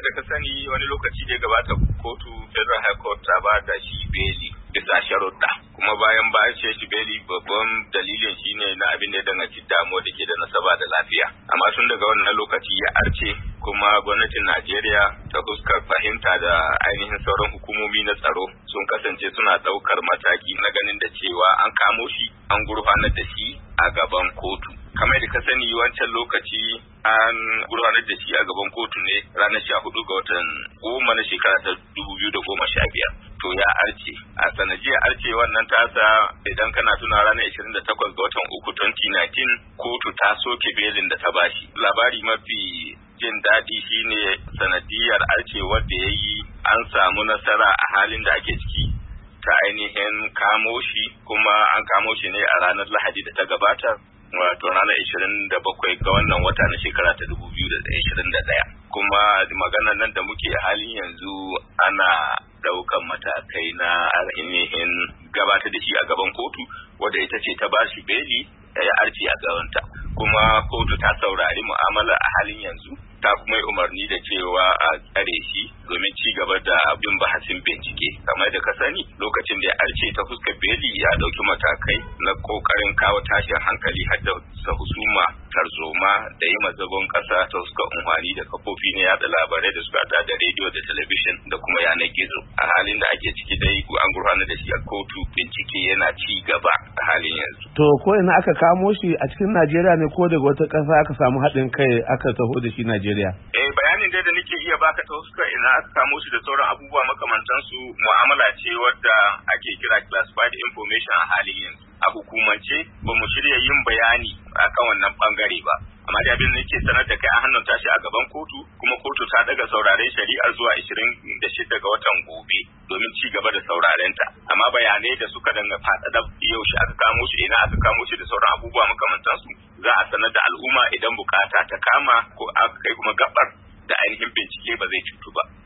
da ka sani wani lokaci da gabata kotu Federal High Court ta ba da shi beli bisa sharuɗa. Kuma bayan ba shi beli babban dalilin shine na abin da ya danganci damuwa da ke da nasaba da lafiya. Amma tun daga wannan lokaci ya arce kuma gwamnatin Najeriya ta fuskar fahimta da ainihin sauran hukumomi na tsaro sun kasance suna ɗaukar mataki na ganin da cewa an kamo shi an gurfanar da shi a gaban kotu. Kamar da ka sani wancan lokaci an gurfanar da shi a gaban kotu ne ranar 14 ga watan 10 na shekara ta 2015. To ya arce a sanadiyar arce wannan tasa idan kana tuna ranar 28 ga watan 3 2019 kotu ta soke belin da ta bashi. Labari mafi jin daɗi shine sanadiyar arcewar da ya yi an samu nasara a halin da ake ciki ta ainihin kamo shi, kuma an kamo shi ne a ranar Lahadi da ta gabata, wato ranar 27 ga wannan wata na shekara ta 2021. Kuma maganar nan da muke a halin yanzu ana daukan matakai na ainihin gabatar da shi a gaban kotu wadda ita ce ta bashi beli ya arce a gabanta. Kuma kotu ta saurari mu'amala a halin yanzu ta kuma yi umarni da cewa a tsare shi domin ci gaba da bin bahasin bincike. Kamar da ka sani lokacin da ya arce ta fuskar beli ya dauki matakai na kokarin kawo tashin hankali har da husuma, tarzoma da yi mazagon kasa ta fuskar amfani da kafofi na yada labarai da suka hada da rediyo da talabijin da kuma yanar gizo. A halin da ake ciki dai an gurfanar da shi a kotu, bincike yana ci gaba a halin yanzu. To ko ina aka kamo shi a cikin Najeriya ne ko daga wata ƙasa aka samu haɗin kai aka taho da shi Najeriya? Bayanin da nake iya baka ta fuskar ina aka kamo shi da sauran abubuwa makamantansu mu'amala ce wadda ake kira classified information a halin yanzu. A hukumance ba mu shirya yin bayani akan wannan bangare ba. Amma da abin da nake sanar da kai an hannun tashi a gaban kotu, kuma kotu ta daga sauraren shari'ar zuwa 26 ga watan gobe domin ci gaba da saurarenta. Amma bayanai da suka danga faɗaɗa yaushe aka kamo shi, ina aka kamo shi da sauran abubuwa makamantansu za a sanar da al'umma idan bukata ta kama ko aka kai kuma gabar da ainihin bincike ba zai cutu ba.